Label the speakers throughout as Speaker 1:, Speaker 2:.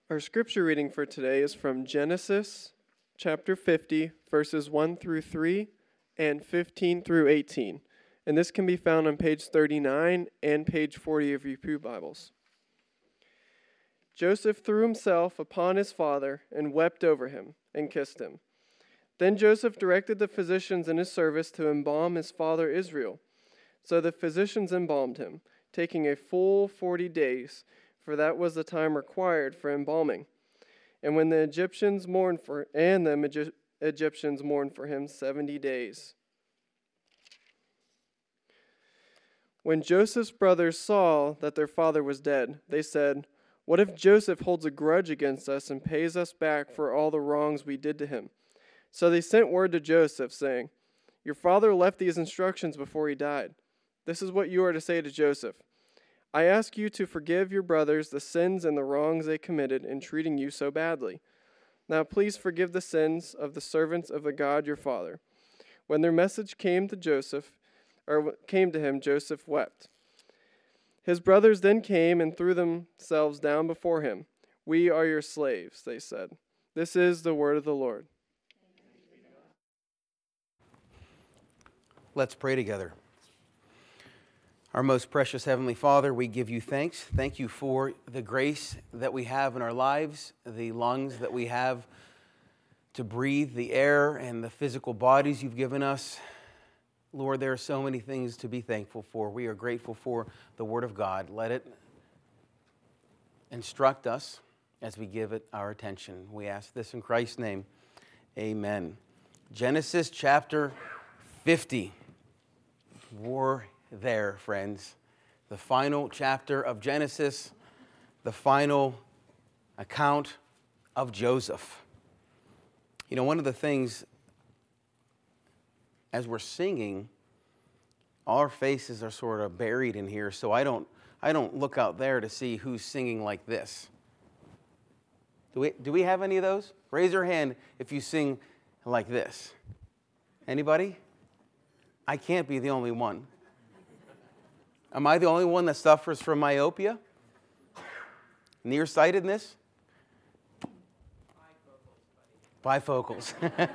Speaker 1: Our scripture reading for today is from Genesis chapter 50, verses 1 through 3 and 15 through 18. And this can be found on page 39 and page 40 of your Pew Bibles. Joseph threw himself upon his father and wept over him and kissed him. Then Joseph directed the physicians in his service to embalm his father Israel. So the physicians embalmed him, taking a full 40 days, for that was the time required for embalming. And the Egyptians mourned for him 70 days. When Joseph's brothers saw that their father was dead, they said, "What if Joseph holds a grudge against us and pays us back for all the wrongs we did to him?" So they sent word to Joseph, saying, "Your father left these instructions before he died. This is what you are to say to Joseph. I ask you to forgive your brothers the sins and the wrongs they committed in treating you so badly. Now please forgive the sins of the servants of the God your father." When their message came to him, Joseph wept. His brothers then came and threw themselves down before him. "We are your slaves," they said. This is the word of the Lord.
Speaker 2: Let's pray together. Our most precious Heavenly Father, we give you thanks. Thank you for the grace that we have in our lives, the lungs that we have to breathe, the air and the physical bodies you've given us. Lord, there are so many things to be thankful for. We are grateful for the Word of God. Let it instruct us as we give it our attention. We ask this in Christ's name. Amen. Genesis chapter 50. We're there, friends. The final chapter of Genesis, the final account of Joseph. You know, one of the things, as we're singing, all our faces are sort of buried in here, so I don't look out there to see who's singing like this. Do we have any of those? Raise your hand if you sing like this. Anybody? I can't be the only one. Am I the only one that suffers from myopia? Nearsightedness? Bifocals.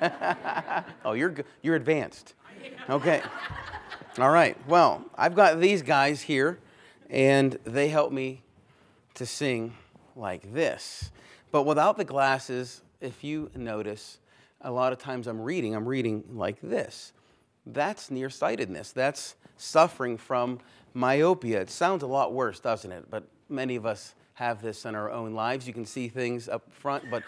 Speaker 2: Oh, you're advanced. Okay. All right. Well, I've got these guys here, and they help me to sing like this. But without the glasses, if you notice, a lot of times I'm reading like this. That's nearsightedness. That's suffering from myopia. It sounds a lot worse, doesn't it? But many of us have this in our own lives. You can see things up front, but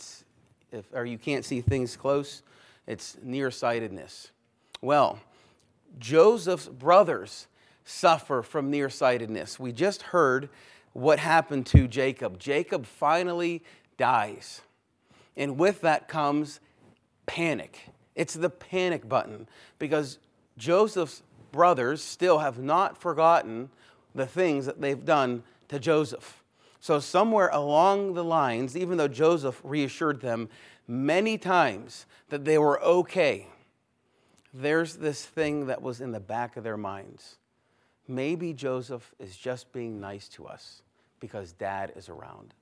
Speaker 2: if you can't see things close, it's nearsightedness. Well, Joseph's brothers suffer from nearsightedness. We just heard what happened to Jacob. Jacob finally dies. And with that comes panic. It's the panic button because Joseph's brothers still have not forgotten the things that they've done to Joseph. So somewhere along the lines, even though Joseph reassured them many times that they were okay, there's this thing that was in the back of their minds. Maybe Joseph is just being nice to us because Dad is around.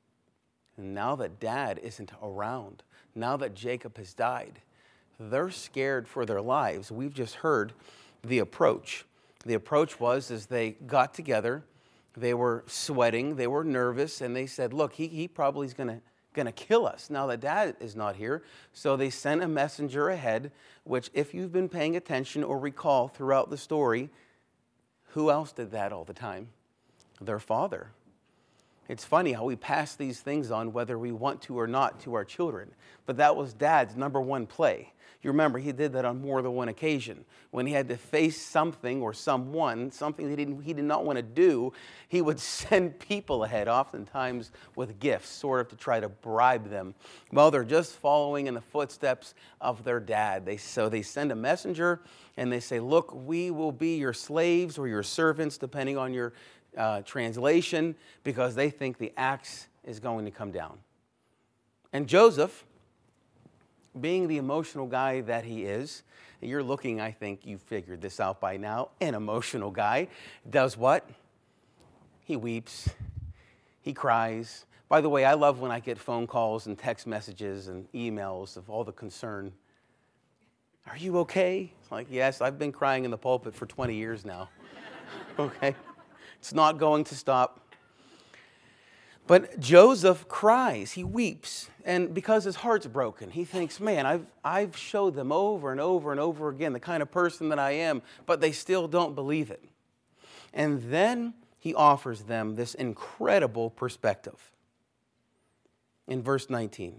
Speaker 2: And now that Dad isn't around, now that Jacob has died, they're scared for their lives. We've just heard the approach. The approach was as they got together, they were sweating, they were nervous, and they said, look, he probably is going to kill us now that Dad is not here. So they sent a messenger ahead, which if you've been paying attention or recall throughout the story, who else did that all the time? Their father. It's funny how we pass these things on whether we want to or not to our children. But that was Dad's number one play. You remember he did that on more than one occasion. When he had to face something or someone, something that he did not want to do, he would send people ahead, oftentimes with gifts, sort of to try to bribe them. Well, they're just following in the footsteps of their dad. So they send a messenger and they say, look, we will be your slaves or your servants, depending on your translation, because they think the axe is going to come down. And Joseph, being the emotional guy that he is, you're looking, I think you figured this out by now, an emotional guy, does what? He weeps, he cries, By the way, I love when I get phone calls and text messages and emails of all the concern. Are you okay? It's like, yes, I've been crying in the pulpit for 20 years now. Okay? It's not going to stop. But Joseph cries, he weeps, and because his heart's broken, he thinks, man, I've showed them over and over and over again the kind of person that I am, but they still don't believe it. And then he offers them this incredible perspective. In verse 19,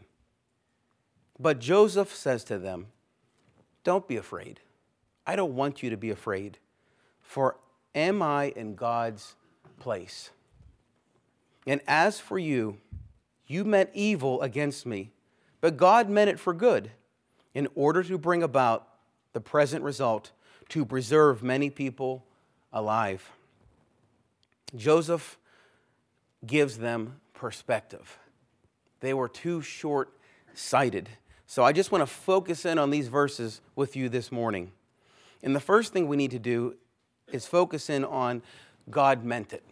Speaker 2: but Joseph says to them, don't be afraid. I don't want you to be afraid, for am I in God's place? And as for you, you meant evil against me, but God meant it for good, in order to bring about the present result, to preserve many people alive. Joseph gives them perspective. They were too short-sighted. So I just want to focus in on these verses with you this morning. And the first thing we need to do is focus in on God meant it.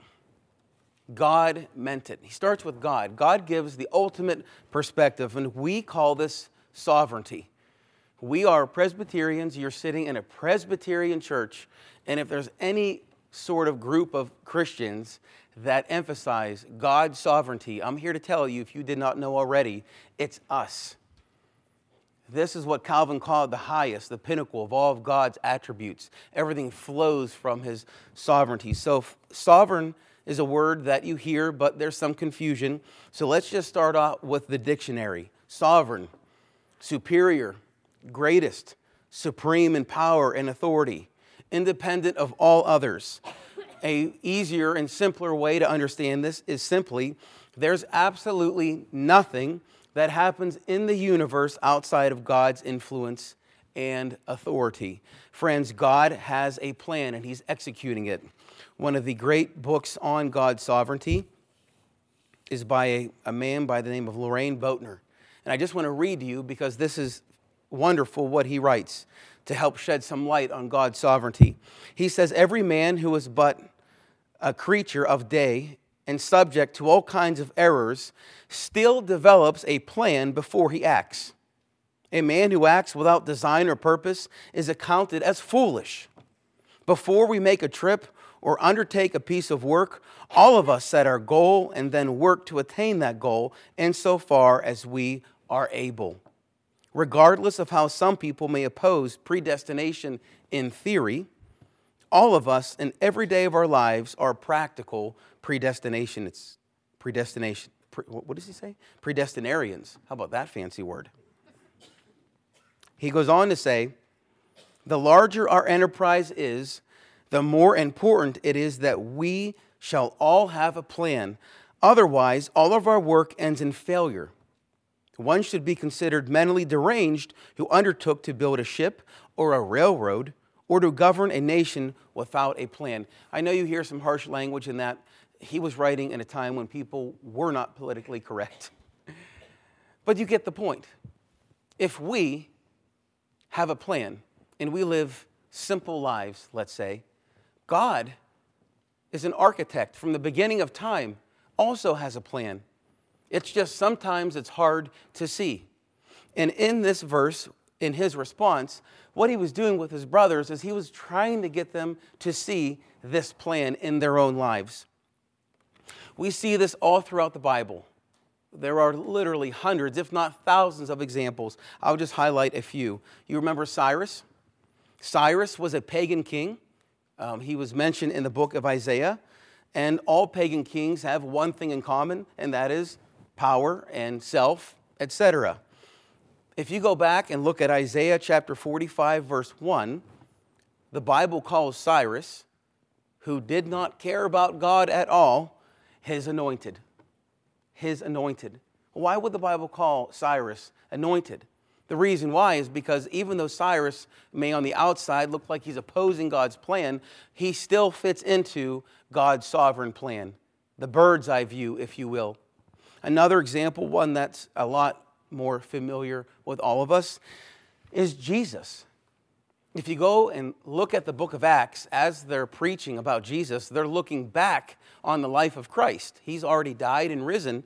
Speaker 2: God meant it. He starts with God. God gives the ultimate perspective, and we call this sovereignty. We are Presbyterians. You're sitting in a Presbyterian church, and if there's any sort of group of Christians that emphasize God's sovereignty, I'm here to tell you, if you did not know already, it's us. This is what Calvin called the highest, the pinnacle of all of God's attributes. Everything flows from his sovereignty. So sovereign is a word that you hear, but there's some confusion. So let's just start out with the dictionary. Sovereign, superior, greatest, supreme in power and authority, independent of all others. A easier and simpler way to understand this is simply, there's absolutely nothing that happens in the universe outside of God's influence and authority. Friends, God has a plan and he's executing it. One of the great books on God's sovereignty is by a man by the name of Loraine Boettner. And I just want to read to you because this is wonderful what he writes to help shed some light on God's sovereignty. He says, every man who is but a creature of day and subject to all kinds of errors still develops a plan before he acts. A man who acts without design or purpose is accounted as foolish. Before we make a trip or undertake a piece of work, all of us set our goal and then work to attain that goal insofar as we are able. Regardless of how some people may oppose predestination in theory, all of us in every day of our lives are practical predestination. It's predestination. What does he say? Predestinarians. How about that fancy word? He goes on to say, the larger our enterprise is, the more important it is that we shall all have a plan. Otherwise, all of our work ends in failure. One should be considered mentally deranged who undertook to build a ship or a railroad or to govern a nation without a plan. I know you hear some harsh language in that. He was writing in a time when people were not politically correct. But you get the point. If we have a plan and we live simple lives, let's say, God is an architect from the beginning of time, also has a plan. It's just sometimes it's hard to see. And in this verse, in his response, what he was doing with his brothers is he was trying to get them to see this plan in their own lives. We see this all throughout the Bible. There are literally hundreds, if not thousands of examples. I'll just highlight a few. You remember Cyrus? Cyrus was a pagan king. He was mentioned in the book of Isaiah. And all pagan kings have one thing in common, and that is power and self, etc. If you go back and look at Isaiah chapter 45, verse 1, the Bible calls Cyrus, who did not care about God at all, his anointed. His anointed. Why would the Bible call Cyrus anointed? The reason why is because even though Cyrus may on the outside look like he's opposing God's plan, he still fits into God's sovereign plan. The bird's eye view, if you will. Another example, one that's a lot more familiar with all of us, is Jesus. If you go and look at the book of Acts, as they're preaching about Jesus, they're looking back on the life of Christ. He's already died and risen.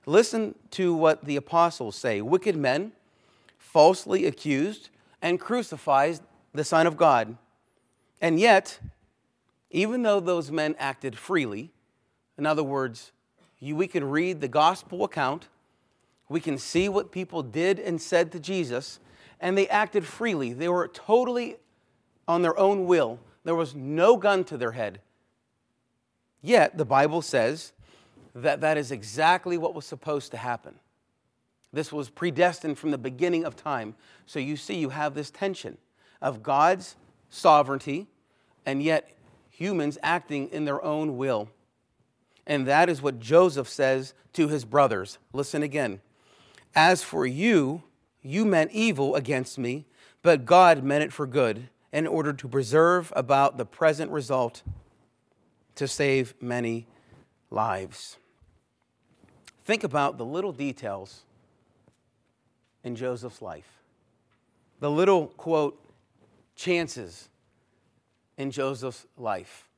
Speaker 2: Listen to what the apostles say. Wicked men falsely accused and crucified the Son of God. And yet, even though those men acted freely, in other words, we can read the gospel account, we can see what people did and said to Jesus, and they acted freely. They were totally on their own will. There was no gun to their head. Yet, the Bible says that that is exactly what was supposed to happen. This was predestined from the beginning of time. So you see, you have this tension of God's sovereignty and yet humans acting in their own will. And that is what Joseph says to his brothers. Listen again. As for you, you meant evil against me, but God meant it for good, in order to preserve about the present result to save many lives. Think about the little details in Joseph's life. The little, quote, chances in Joseph's life.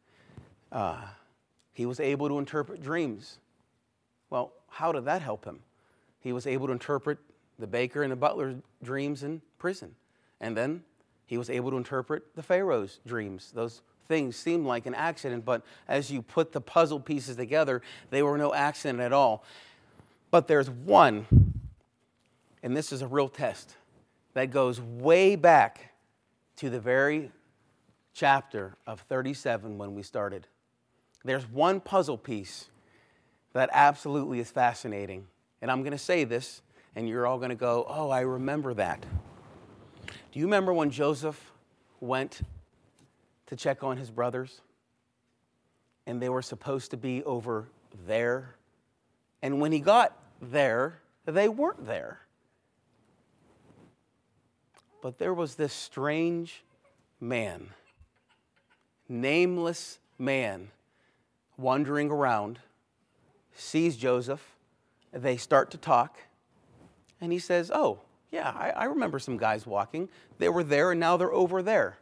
Speaker 2: He was able to interpret dreams. Well, how did that help him? He was able to interpret the baker and the butler's dreams in prison. And then he was able to interpret the Pharaoh's dreams. Those things seemed like an accident, but as you put the puzzle pieces together, they were no accident at all. But there's one, and this is a real test, that goes way back to the very chapter of 37 when we started. There's one puzzle piece that absolutely is fascinating. And I'm going to say this, and you're all going to go, oh, I remember that. Do you remember when Joseph went to check on his brothers? And they were supposed to be over there. And when he got there, they weren't there. But there was this strange man, nameless man, wandering around, sees Joseph. They start to talk. And he says, oh, yeah, I remember some guys walking. They were there, and now they're over there.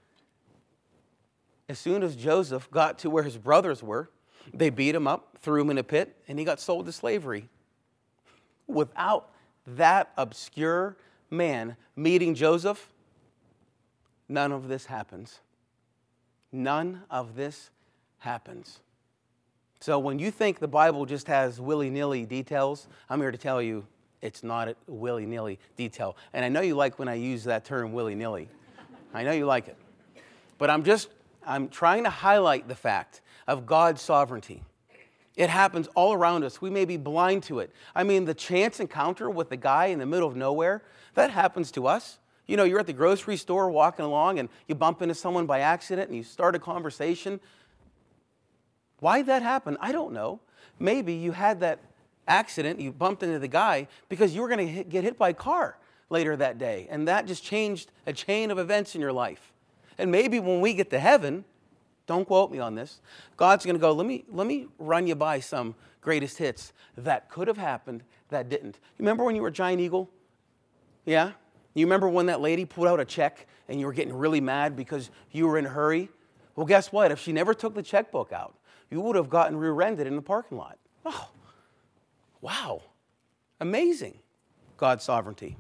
Speaker 2: As soon as Joseph got to where his brothers were, they beat him up, threw him in a pit, and he got sold to slavery. Without that obscure man meeting Joseph, none of this happens. None of this happens. So when you think the Bible just has willy-nilly details, I'm here to tell you it's not a willy-nilly detail. And I know you like when I use that term willy-nilly. I know you like it. But I'm trying to highlight the fact of God's sovereignty. It happens all around us. We may be blind to it. I mean, the chance encounter with the guy in the middle of nowhere, that happens to us. You know, you're at the grocery store walking along and you bump into someone by accident and you start a conversation. Why did that happen? I don't know. Maybe you had that accident, you bumped into the guy because you were going to get hit by a car later that day. And that just changed a chain of events in your life. And maybe when we get to heaven, don't quote me on this, God's going to go, let me run you by some greatest hits that could have happened that didn't. You remember when you were a Giant Eagle? Yeah? You remember when that lady pulled out a check and you were getting really mad because you were in a hurry? Well, guess what? If she never took the checkbook out, you would have gotten rear-ended in the parking lot. Oh, wow. Amazing. God's sovereignty.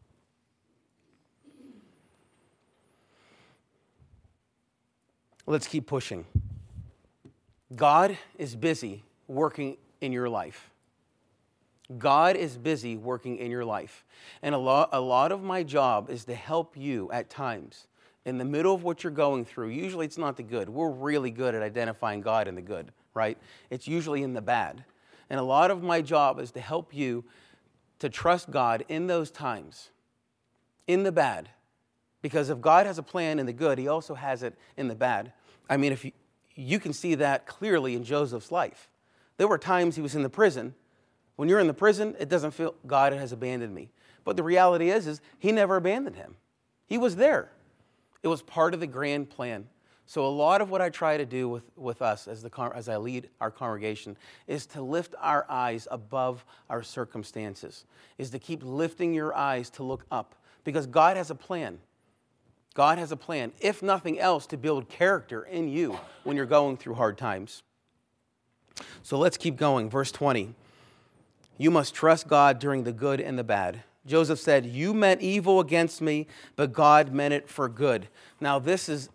Speaker 2: Let's keep pushing. God is busy working in your life. God is busy working in your life. And a lot of my job is to help you at times in the middle of what you're going through. Usually it's not the good. We're really good at identifying God in the good, right? It's usually in the bad. And a lot of my job is to help you to trust God in those times, in the bad. Because if God has a plan in the good, he also has it in the bad. I mean, if you can see that clearly in Joseph's life. There were times he was in the prison. When you're in the prison, it doesn't feel God has abandoned me. But the reality is he never abandoned him. He was there. It was part of the grand plan. So a lot of what I try to do with us as I lead our congregation is to lift our eyes above our circumstances, is to keep lifting your eyes to look up. Because God has a plan. God has a plan, if nothing else, to build character in you when you're going through hard times. So let's keep going. Verse 20. You must trust God during the good and the bad. Joseph said, you meant evil against me, but God meant it for good. Now, this is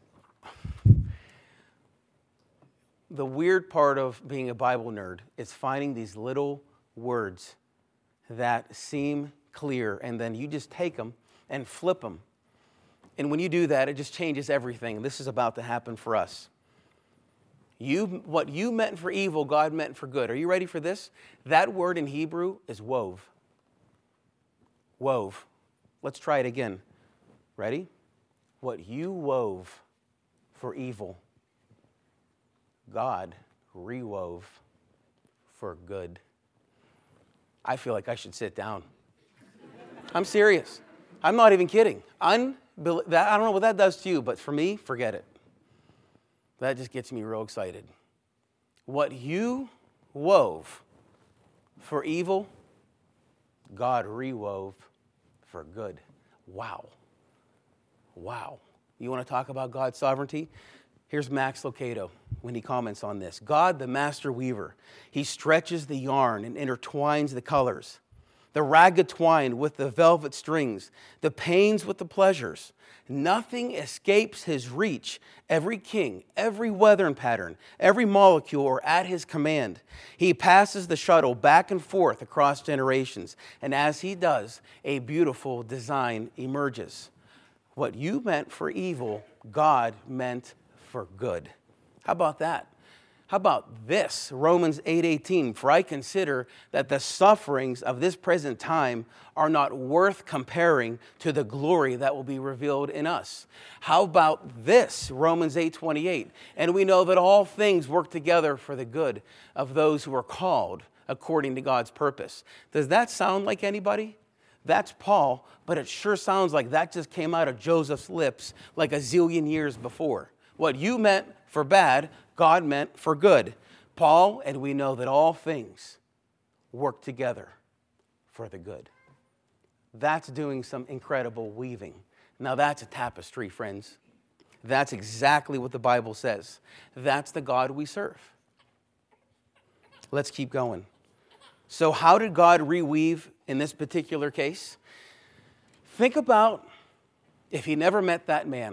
Speaker 2: the weird part of being a Bible nerd, is finding these little words that seem clear, and then you just take them and flip them. And when you do that, it just changes everything. This is about to happen for us. What you meant for evil, God meant for good. Are you ready for this? That word in Hebrew is wove. Wove. Let's try it again. Ready? What you wove for evil, God rewove for good. I feel like I should sit down. I'm serious. I'm not even kidding. I don't know what that does to you, but for me, forget it. That just gets me real excited. What you wove for evil, God rewove for good. Wow. Wow. You want to talk about God's sovereignty? Here's Max Lucado when he comments on this. God, the master weaver, he stretches the yarn and intertwines the colors, the ragged twine with the velvet strings, the pains with the pleasures. Nothing escapes his reach. Every king, every weathering pattern, every molecule are at his command. He passes the shuttle back and forth across generations, and as he does, a beautiful design emerges. What you meant for evil, God meant for good. How about that? How about this? Romans 8:18, for I consider that the sufferings of this present time are not worth comparing to the glory that will be revealed in us. How about this? Romans 8:28, and we know that all things work together for the good of those who are called according to God's purpose. Does that sound like anybody? That's Paul, but it sure sounds like that just came out of Joseph's lips like a zillion years before. What you meant for bad, God meant for good. Paul, and we know that all things work together for the good. That's doing some incredible weaving. Now that's a tapestry, friends. That's exactly what the Bible says. That's the God we serve. Let's keep going. So how did God reweave in this particular case? Think about if he never met that man.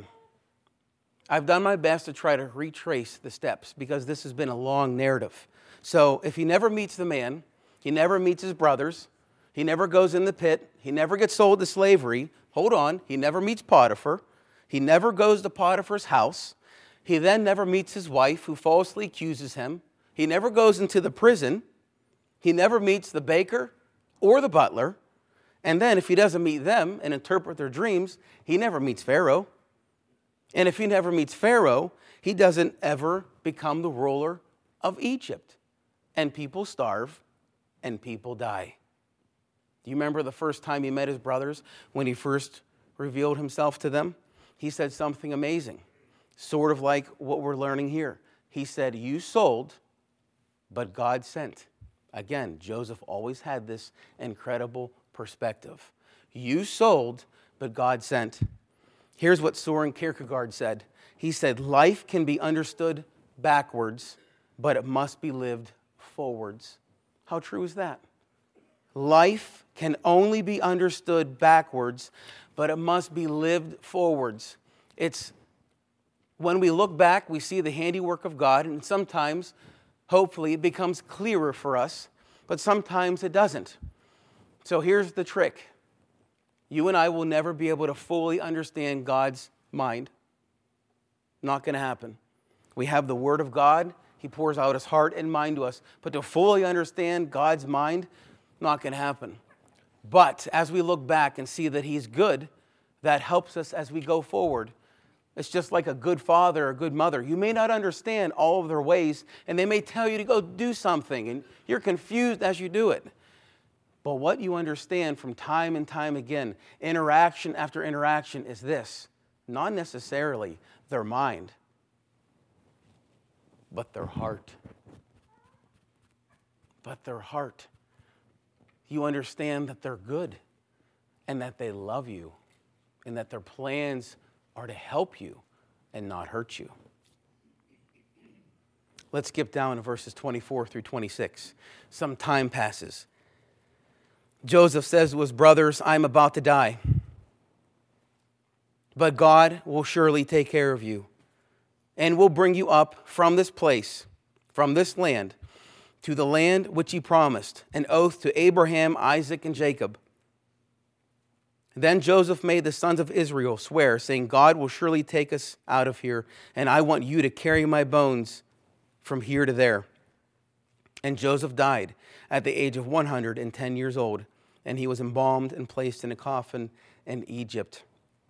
Speaker 2: I've done my best to try to retrace the steps because this has been a long narrative. So if he never meets the man, he never meets his brothers, he never goes in the pit, he never gets sold to slavery, hold on, he never meets Potiphar, he never goes to Potiphar's house, he then never meets his wife who falsely accuses him, he never goes into the prison, he never meets the baker or the butler, and then if he doesn't meet them and interpret their dreams, he never meets Pharaoh. And if he never meets Pharaoh, he doesn't ever become the ruler of Egypt. And people starve and people die. Do you remember the first time he met his brothers when he first revealed himself to them? He said something amazing, sort of like what we're learning here. He said, you sold, but God sent. Again, Joseph always had this incredible perspective. You sold, but God sent. Here's what Soren Kierkegaard said. He said, life can be understood backwards, but it must be lived forwards. How true is that? Life can only be understood backwards, but it must be lived forwards. It's when we look back, we see the handiwork of God, and sometimes, hopefully, it becomes clearer for us, but sometimes it doesn't. So here's the trick. You and I will never be able to fully understand God's mind. Not going to happen. We have the Word of God. He pours out His heart and mind to us. But to fully understand God's mind, not going to happen. But as we look back and see that He's good, that helps us as we go forward. It's just like a good father or a good mother. You may not understand all of their ways, and they may tell you to go do something, and you're confused as you do it. But what you understand from time and time again, interaction after interaction, is this. Not necessarily their mind, but their heart. But their heart. You understand that they're good and that they love you and that their plans are to help you and not hurt you. Let's skip down to verses 24 through 26. Some time passes. Joseph says to his brothers, I'm about to die, but God will surely take care of you and will bring you up from this place, from this land, to the land which he promised, an oath to Abraham, Isaac, and Jacob. Then Joseph made the sons of Israel swear, saying, God will surely take us out of here, and I want you to carry my bones from here to there. And Joseph died at the age of 110 years old, and he was embalmed and placed in a coffin in Egypt.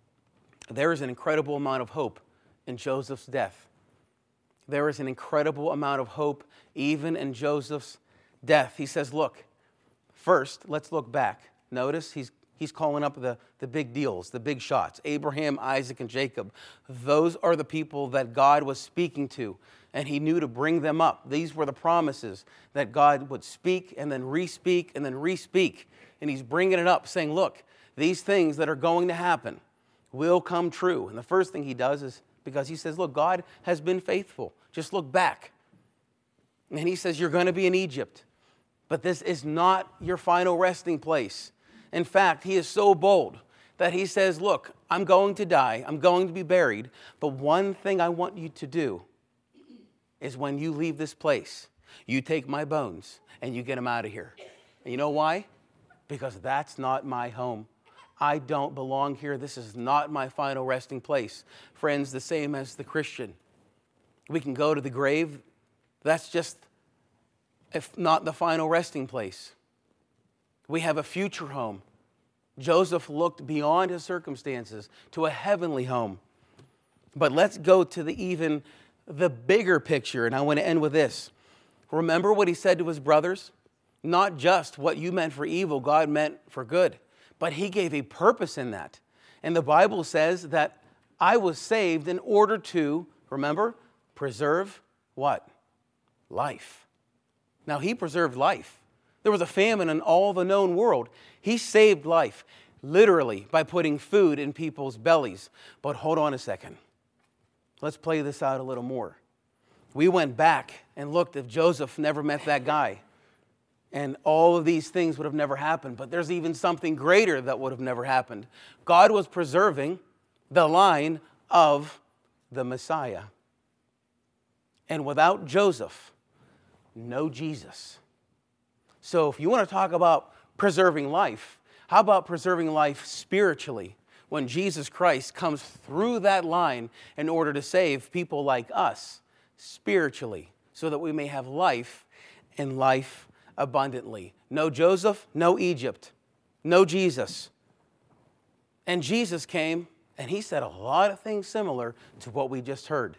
Speaker 2: There is an incredible amount of hope in Joseph's death. There is an incredible amount of hope even in Joseph's death. He says, look, first, let's look back. Notice he's calling up the big deals, the big shots. Abraham, Isaac, and Jacob. Those are the people that God was speaking to, and he knew to bring them up. These were the promises that God would speak and then re-speak and then re-speak. And he's bringing it up, saying, look, these things that are going to happen will come true. And the first thing he does is because he says, look, God has been faithful. Just look back. And he says, you're going to be in Egypt, but this is not your final resting place. In fact, he is so bold that he says, look, I'm going to die. I'm going to be buried. But one thing I want you to do is when you leave this place, you take my bones and you get them out of here. And you know why? Because that's not my home. I don't belong here. This is not my final resting place. Friends, the same as the Christian. We can go to the grave. That's just, if not the final resting place. We have a future home. Joseph looked beyond his circumstances to a heavenly home. But let's go to the bigger picture, and I want to end with this. Remember what he said to his brothers? Not just what you meant for evil, God meant for good. But he gave a purpose in that. And the Bible says that I was saved in order to, remember, preserve what? Life. Now, he preserved life. There was a famine in all the known world. He saved life, literally, by putting food in people's bellies. But hold on a second. Let's play this out a little more. We went back and looked if Joseph never met that guy. And all of these things would have never happened. But there's even something greater that would have never happened. God was preserving the line of the Messiah. And without Joseph, no Jesus. So if you want to talk about preserving life, how about preserving life spiritually when Jesus Christ comes through that line in order to save people like us spiritually so that we may have life and life abundantly. No Joseph, no Egypt, no Jesus. And Jesus came and he said a lot of things similar to what we just heard.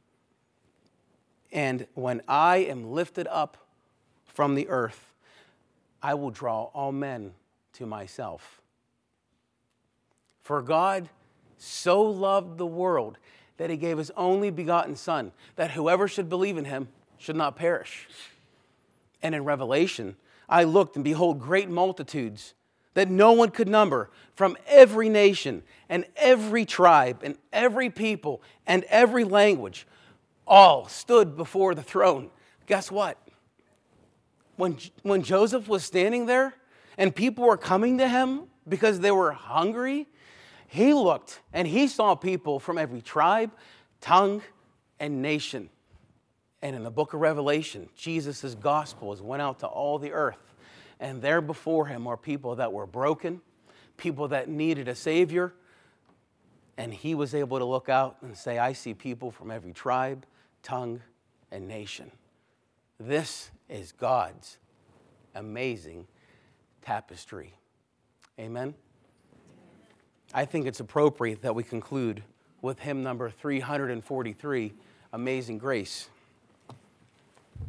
Speaker 2: And when I am lifted up from the earth, I will draw all men to myself. For God so loved the world that he gave his only begotten Son, that whoever should believe in him should not perish. And in Revelation, I looked and behold great multitudes that no one could number from every nation and every tribe and every people and every language, all stood before the throne. Guess what? When Joseph was standing there and people were coming to him because they were hungry, he looked and he saw people from every tribe, tongue, and nation. And in the book of Revelation, Jesus' gospel went out to all the earth. And there before him were people that were broken, people that needed a Savior. And he was able to look out and say, I see people from every tribe, tongue, and nation. This is God's amazing tapestry. Amen? I think it's appropriate that we conclude with hymn number 343, Amazing Grace.